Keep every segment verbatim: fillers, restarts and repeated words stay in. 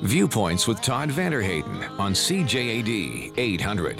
Viewpoints with Todd Vanderhayden on C J A D eight hundred.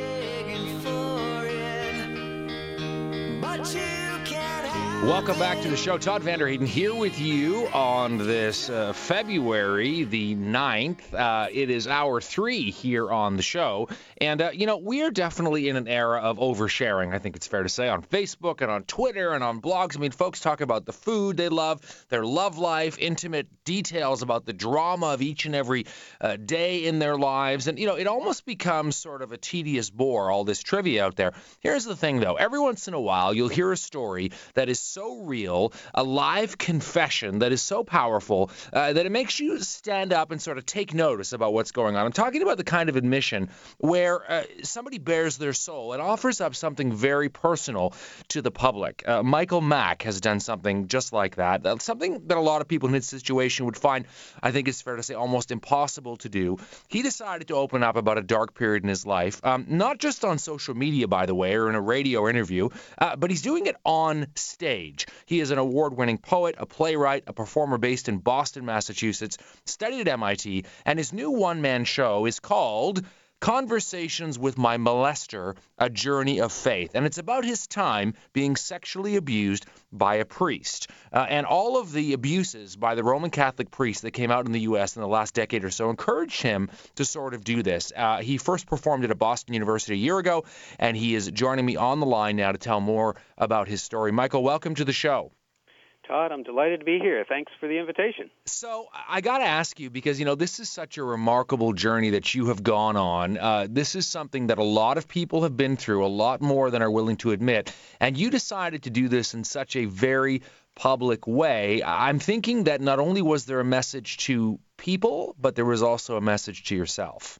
Welcome back to the show. Todd Vanderhayden here with you on this uh, February the ninth. Uh, it is hour three here on the show. And, uh, you know, we are definitely in an era of oversharing, I think it's fair to say, on Facebook and on Twitter and on blogs. I mean, folks talk about the food they love, their love life, intimate details about the drama of each and every uh, day in their lives. And, you know, it almost becomes sort of a tedious bore, all this trivia out there. Here's the thing, though. Every once in a while, you'll hear a story that is so real, a live confession that is so powerful uh, that it makes you stand up and sort of take notice about what's going on. I'm talking about the kind of admission where uh, somebody bears their soul and offers up something very personal to the public. Uh, Michael Mack has done something just like that, uh, something that a lot of people in his situation would find, I think it's fair to say, almost impossible to do. He decided to open up about a dark period in his life, um, not just on social media, by the way, or in a radio interview, uh, but he's doing it on stage. He is an award-winning poet, a playwright, a performer based in Boston, Massachusetts, studied at M I T, and his new one-man show is called Conversations with My Molester, A Journey of Faith. And it's about his time being sexually abused by a priest. Uh, and all of the abuses by the Roman Catholic priests that came out in the U S in the last decade or so encouraged him to sort of do this. Uh, he first performed at Boston University a year ago, and he is joining me on the line now to tell more about his story. Michael, welcome to the show. Todd, I'm delighted to be here. Thanks for the invitation. So I got to ask you, because, you know, this is such a remarkable journey that you have gone on. Uh, this is something that a lot of people have been through, a lot more than are willing to admit. And you decided to do this in such a very public way. I'm thinking that not only was there a message to people, but there was also a message to yourself.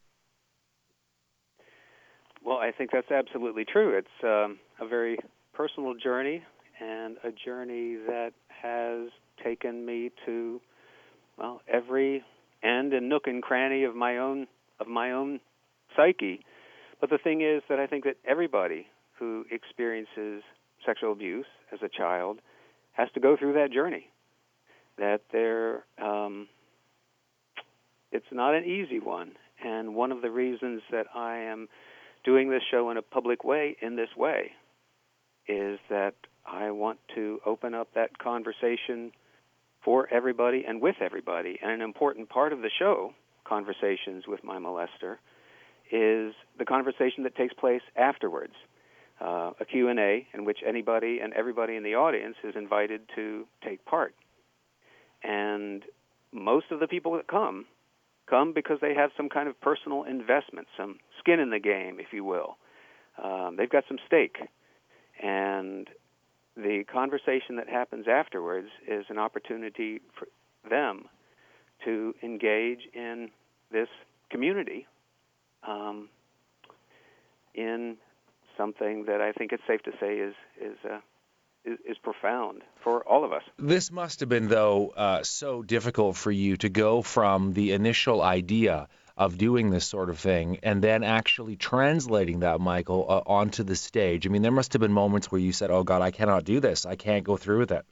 Well, I think that's absolutely true. It's um, a very personal journey, and a journey that has taken me to, well, every end and nook and cranny of my own of my own psyche. But the thing is that I think that everybody who experiences sexual abuse as a child has to go through that journey. That there, um, it's not an easy one. And one of the reasons that I am doing this show in a public way, in this way, is that I want to open up that conversation for everybody and with everybody. And an important part of the show, Conversations with My Molester, is the conversation that takes place afterwards, uh, a Q and A in which anybody and everybody in the audience is invited to take part. And most of the people that come, come because they have some kind of personal investment, some skin in the game, if you will. Um, they've got some stake. And the conversation that happens afterwards is an opportunity for them to engage in this community um, in something that I think it's safe to say is is, uh, is is profound for all of us. This must have been, though, uh, so difficult for you to go from the initial idea of doing this sort of thing and then actually translating that, Michael, uh, onto the stage. I mean, there must have been moments where you said, oh, God, I cannot do this. I can't go through with it.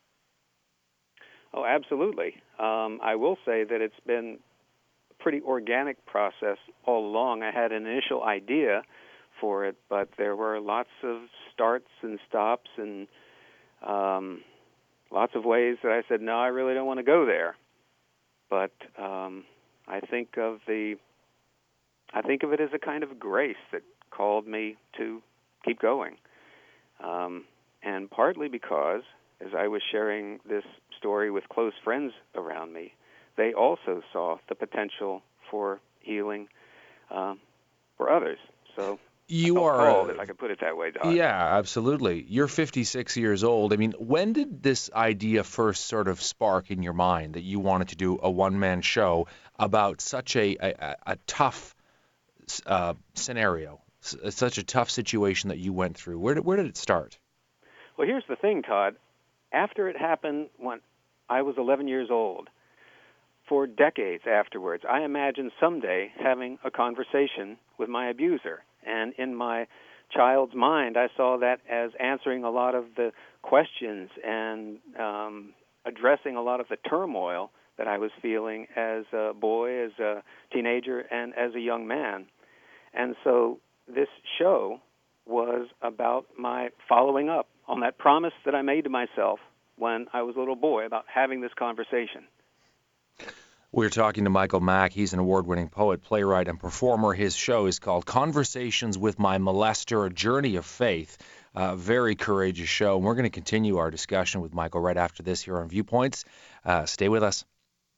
Oh, absolutely. Um, I will say that it's been a pretty organic process all along. I had an initial idea for it, but there were lots of starts and stops and um, lots of ways that I said, no, I really don't want to go there. But um, I think of the, I think of it as a kind of grace that called me to keep going, um, and partly because, as I was sharing this story with close friends around me, they also saw the potential for healing um, for others. So you I felt are, called, if I could put it that way, Doc. Yeah, absolutely. You're fifty-six years old. I mean, when did this idea first sort of spark in your mind that you wanted to do a one-man show about such a a, a tough uh, scenario, s- such a tough situation that you went through? Where did, where did it start? Well, here's the thing, Todd. After it happened when I was eleven years old, for decades afterwards, I imagined someday having a conversation with my abuser. And in my child's mind, I saw that as answering a lot of the questions and um, addressing a lot of the turmoil that I was feeling as a boy, as a teenager, and as a young man. And so this show was about my following up on that promise that I made to myself when I was a little boy about having this conversation. We're talking to Michael Mack. He's an award-winning poet, playwright, and performer. His show is called Conversations with My Molester, A Journey of Faith. A very courageous show. And we're going to continue our discussion with Michael right after this here on Viewpoints. Uh, stay with us.